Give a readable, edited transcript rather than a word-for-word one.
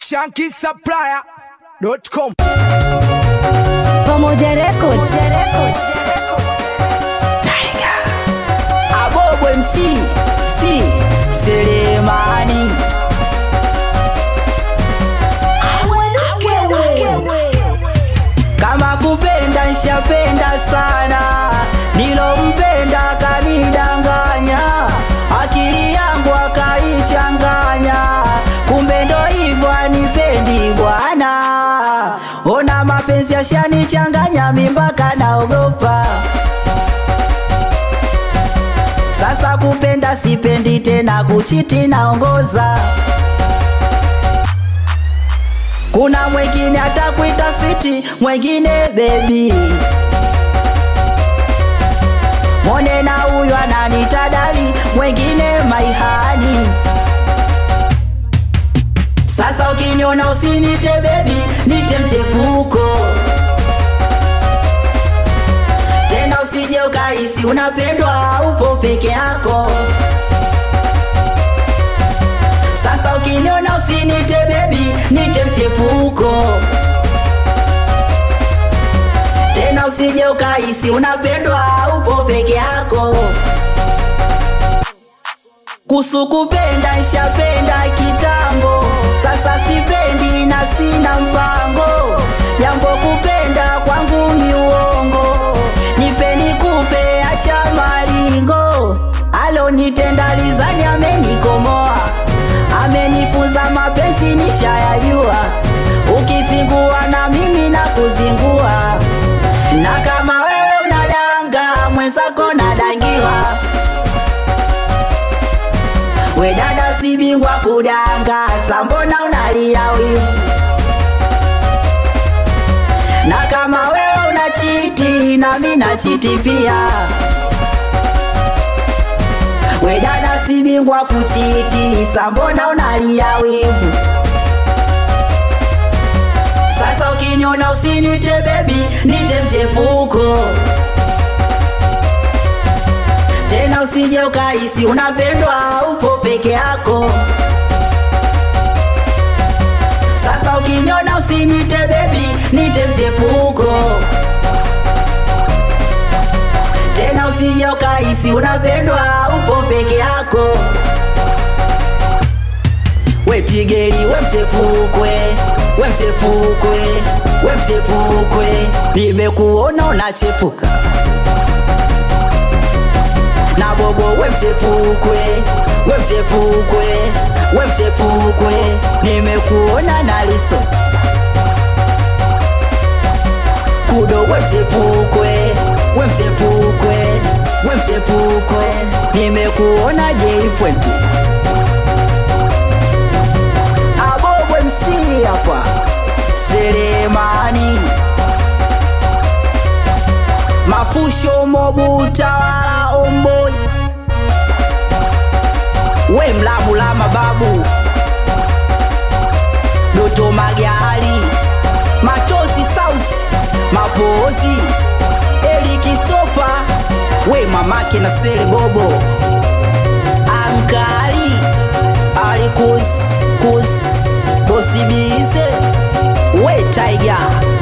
ShankySupplier.com. Pamoja Record. Tiger Abobo MC si Selemani kama kupenda nishapenda sana, nilompenda kanidanganya, akili yangu akaichanganya, kumbe ndo hivyo anipendi bwana. Ona mapenzi yashanichanganya mpaka naogopa. Sasa kupenda sipendi tena, kuchiti naongoza. Kuna mwengine atakuita sweet, mwengine baby. Mwone na huyu ananiita dali, mwengine my honey. Sasa ukiniona usinite baby, nite mchepuko. Tena usije ukahisi unapendwa upo peke yako. Sasa ukiniona usinite baby, nite mchepuko. Tena usije ukahisi unapendwa upo peke yako. Kuhusu kupenda nishapenda kitambo, sasa sipendi na sina mpango. Jambo kupenda kwangu ni uongo, nipe nikupe acha maringo. Alonitenda lizani amenikomoa, amenifunza mapenzi nishayajua. Ukizingua na mimi na kuzingua, na kama wewe unadanga mwenzako nadangiwa. We dada si bingwa kudanga, sambona unalia wivu. Na kama wewe unachiti na mimi nachiti pia. We dada si bingwa kuchiti, sambona unalia wivu. Sasa ukiniona usinite baby, nite mchepuko. Tena usije ukahisi unapendwa upo peke yako. Sasa ukiniona usinite baby, nite mchepuko. Tena usije ukahisi unapendwa upo peke yako. We tigeri we mchepukwe, we mchepukwe, we mchepukwe. Nimekuona unachepuka na bobo we mchepukwe, we mchepukwe, we mchepukwe. Nimekuona na liso kudo we mchepukwe, we mchepukwe, we mchepukwe. Nimekuona J20 Abobo MC hapa Selemani Mafusho Mobuta wala Omboi. We mlamulama babu Doto Magyari Matosi Sausi Mapozi Eliki Stopa. We mamake na Sele Bobo Ankari Alikus Kus Bosibize. We Tiger